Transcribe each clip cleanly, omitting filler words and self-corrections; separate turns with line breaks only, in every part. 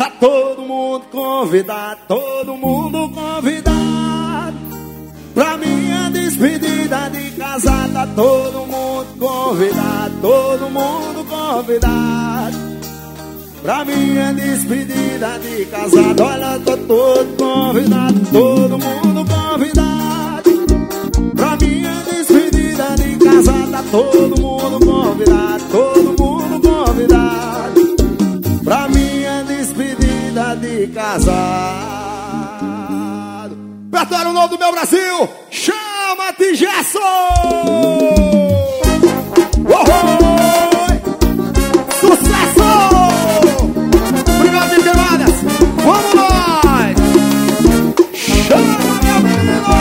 Tá todo mundo convidado, todo mundo convidado pra minha despedida de casada. Tá todo mundo convidado, todo mundo convidado pra minha despedida de casada. Olha, tô todo convidado, todo mundo convidado pra minha despedida de casada. Tá todo mundo convidado, todo mundo convidado pra minha despedida de casado. Repertório novo do meu Brasil, chama-te Gerson! Sucesso! Obrigado, de queimadas! Vamos nós! Chama, meu menino!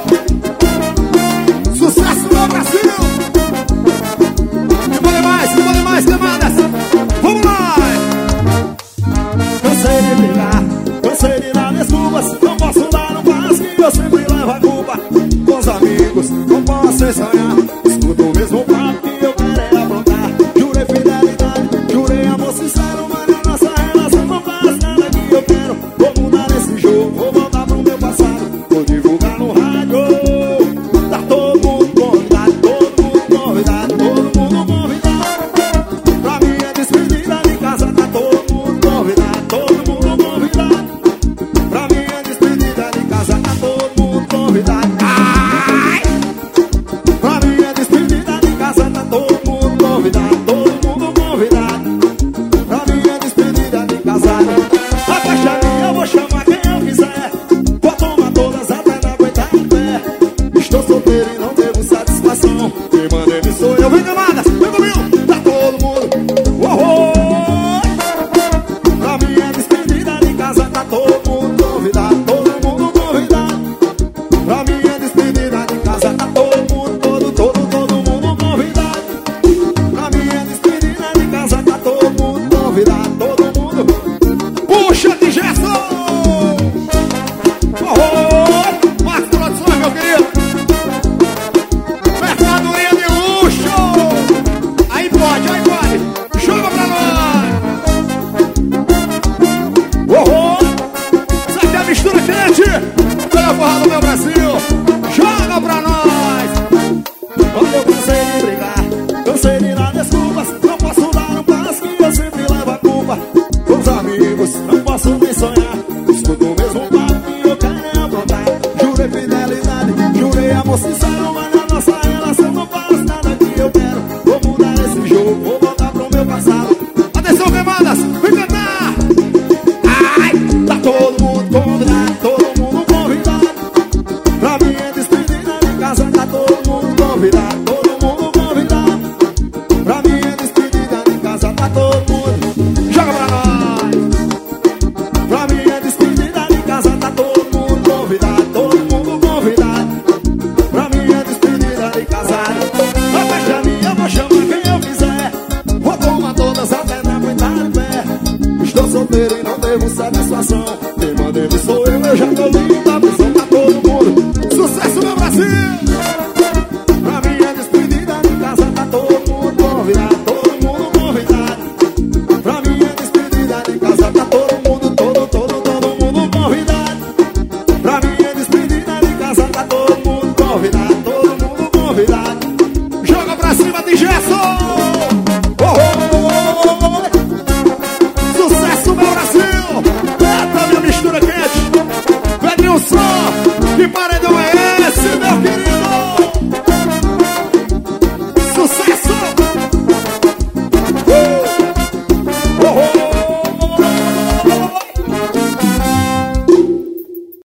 Sucesso, meu Brasil! Que vale mais, queimadas! Vamos nós! Cansei de brigar, cansei de dar desculpas. Não posso dar um passo que eu sempre levo a culpa. Com os amigos, não posso sonhar. Escuto o mesmo papo que eu quero é aprontar. Jurei fidelidade, jurei amor sincero, mas na nossa relação não faz nada que eu quero. Vou mudar esse jogo, vou voltar pro meu passado. Vou divulgar no rádio. Tá todo mundo convidado, todo mundo convidado, todo mundo convidado pra minha despedida de casa. Tá todo mundo convidado, todo mundo convidado pra minha despedida de casa. Tá todo mundo convidado. Ai! Pra minha despedida de casa. Tá todo mundo convidado, todo mundo convidado pra minha despedida de casa. A baixaria eu vou chamar quem eu quiser. Vou tomar todas até não aguentar em pé. Estou solteiro e não devo satisfação. Quem manda ele sou eu. Vem, camadas, vem comigo. Tá todo mundo. Pra minha despedida de casa. Tá todo mundo convidado, todo mundo convidado pra minha despedida de casa. Tá todo mundo, todo mundo convidado pra minha despedida de casa. Tá todo mundo convidado, todo mundo. Puxa de Gerson! Marcos Produções, meu querido. Mercadoria de luxo. Aí pode, aí pode. Joga pra nós. Isso aqui é a mistura quente. Olha a porra do meu Brasil. Joga pra nós. Quando eu cansei de brigar, cansei de dar desculpas. Não posso dar um passo que eu sempre levo a culpa. Com os amigos, não posso nem sonhar. Escuto o mesmo papo que eu quero é aprontar. Jurei fidelidade, jurei amor sincero, mas na nossa relação não faz nada que eu quero. Vou mudar esse jogo, vou voltar pro meu passado. Atenção, queimadas, vem cantar! Ai! Tá todo mundo convidado, todo mundo convidado pra minha despedida de casa. Tá todo mundo convidado, todo mundo convidado pra minha despedida de casa. Tá todo mundo. Joga pra nós. Pra minha despedida de casa. Tá todo mundo convidado, todo mundo convidado pra minha despedida de casa. A festa minha, eu vou chamar quem eu quiser. Vou tomar todas até não aguentar em pé. Estou solteiro e não devo satisfação. Quem manda ele sou eu já tô livre.